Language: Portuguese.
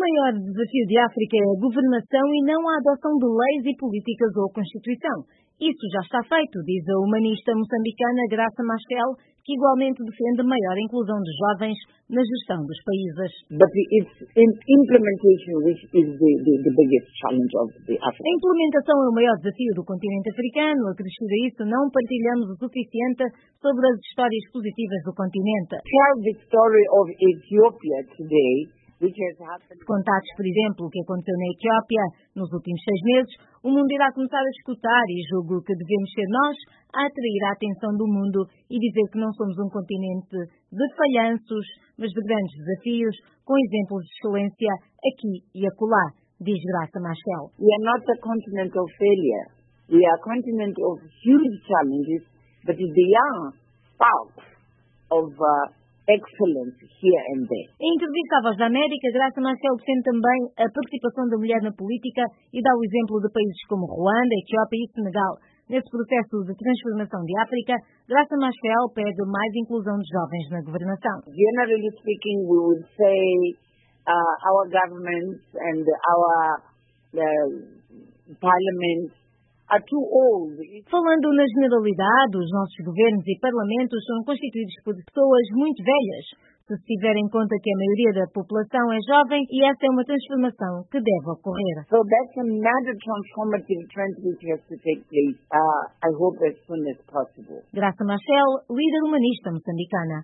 maior desafio de África é a governação e não a adoção de leis e políticas ou Constituição. Isso já está feito, diz a humanista moçambicana Graça Machel, que igualmente defende maior inclusão de jovens na gestão dos países. But it's implementation which is the biggest challenge of the Africa. A implementação é o maior desafio do continente africano. Acrescido a isso, não partilhamos o suficiente sobre as histórias positivas do continente. Tell the story of Ethiopia today. Se contares, por exemplo, o que aconteceu na Etiópia nos últimos 6 meses, o mundo irá começar a escutar e julgo que devemos ser nós a atrair a atenção do mundo e dizer que não somos um continente de falhanços, mas de grandes desafios, com exemplos de excelência aqui e acolá, diz Graça Machel. We are not a continent of failure. We are a continent of huge challenges, but they are sparks of excellence here and there. Em entrevista à Voz da América, Graça Machel defende também a participação da mulher na política e dá o exemplo de países como Ruanda, Etiópia e Senegal. Nesse processo de transformação de África, Graça Machel pede mais inclusão de jovens na governação. Generally speaking, we would say our governments and our parliaments are too old. Falando na generalidade, os nossos governos e parlamentos são constituídos por pessoas muito velhas, se tiver em conta que a maioria da população é jovem e essa é uma transformação que deve ocorrer. So that's another transformative trend which has to take place, I hope as soon as possible. Graça Machel, líder humanista moçambicana.